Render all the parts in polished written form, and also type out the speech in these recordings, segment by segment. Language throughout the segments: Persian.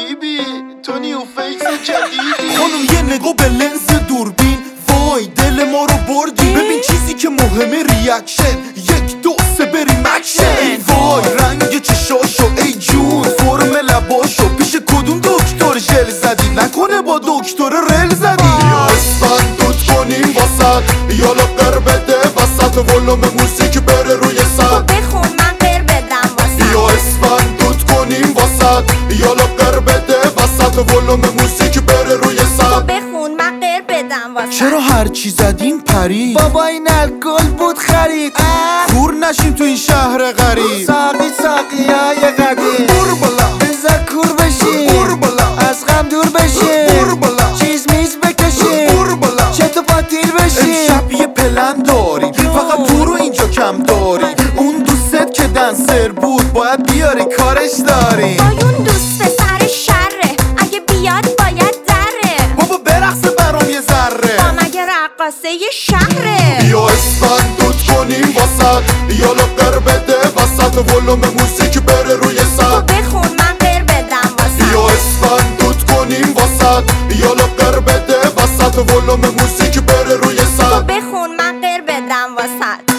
حبیبی تو نیو فیس جدیدی. خانم یه نگاه به لنز دوربین، وای دل ما رو بردی. ببین چیزی که مهمه ریاکشن، 1 2 3 بریم اکشن. ای وای رنگ چشاشو، ای جون فرم لباشو. پیش کدوم دکتر ژل زدی؟ نکنه با دکتر رل زدی؟ یا اسفند دوت کنیم واسط، یا لاغر بده وسط. ولوم موسیقی بره روی سد، بخون من قر بدم واسط. یا اسفند دوت کنیم واسط، یا لاغر بده وسط. ولوم موسیقی بره روی سد، بخون من قر بدم واسط. چرا هرچی زدیم پرید؟ بابا این الکل بود خرید. کور نشیم تو این شهر غریب. ساقی های قدیم برو بالا بذار کور بشیم، برو بالا از غم دور بشیم، برو بالا چیز میز بکشیم، برو بالا. چطور پاتیر بشیم. امشب یه پلن داریم، فقط تو رو اینجا کم داریم. اون دوست که دنسر بود باید بیاری کارش داریم. بایون دوست پسر شره، اگه بیاد باید دره. بابا برقصه برام یه ذره. با مگه رقاصه یه شهره. یا اسفند دوت کنیم واسط، یا لاغر بده وسط. ولوم موسیقی بره روی سد، بخون من قر بدم واسط. یا اسفند دوت کنیم واسط، یا لاغر بده وسط. ولوم موسیقی بره روی سد، بخون من قر بدم واسط.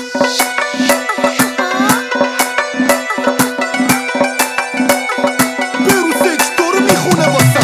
برو سکتور میخونه واسه.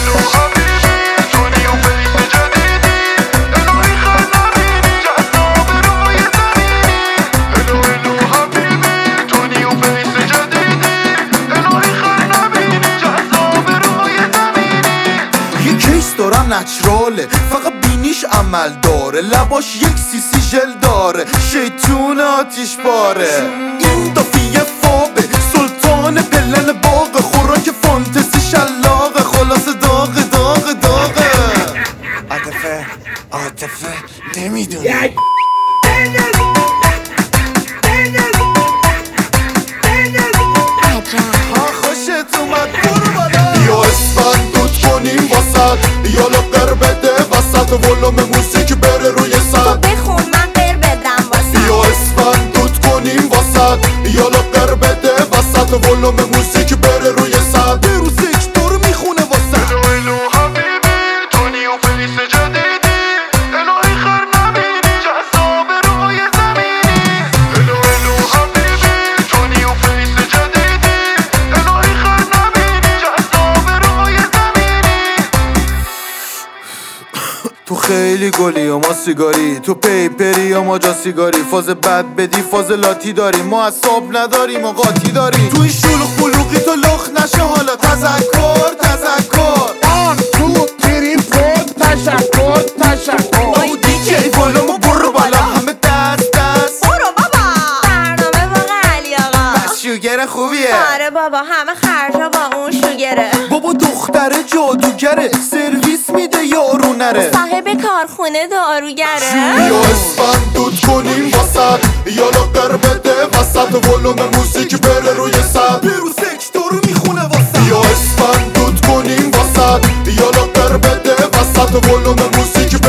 یه کیس دارم نچراله، فقط بینیش عمل داره. لباش 1 سیسی ژل داره، شیطون آتیش باره. این دافیه فابه، سلطان پلن باغ. خوراک فانتزی شلاقه، خلاص داغ داغ داغه. عاطفه نمیدونه. ها خوشت اومد برو بالا. یا اسفند دوت کنیم واسط، یا لاغر بده وسط. ولوم موسیقی بره روی سد، بخون من قر بدم واسط. یا اسفند دوت کنیم واسط، یا لاغر بده وسط. ولوم موسیقی بره روی سد، برو سکتور میخونه واسه. تو خیلی گلی و ما سیگاری، تو پیپری یا ما جا سیگاری. فاز بد بدی فاز لاتی داریم، ما اصاب نداریم و قاطی داریم. تو این شلوغ بلوغی تو لخ نشه حالا. تذکر 1 2 3 تشکر. او دیجی بالا ما برو بالا. همه دست برو بابا. برنامه واقع علی آقا. بس شوگر خوبیه. آره بابا همه خرجا با اون شوگره. بابا دختره جادوگره، سرویس میده یارو نره. صاحب کارخونه داروگره. یا اسفند دوت کنیم واسط، یا لاغر بده وسط. ولوم موسیقی بره روی سد، برو سکتور میخونه واسه. یا اسفند دوت کنیم واسط، یا لاغر بده وسط. ولوم موسیقی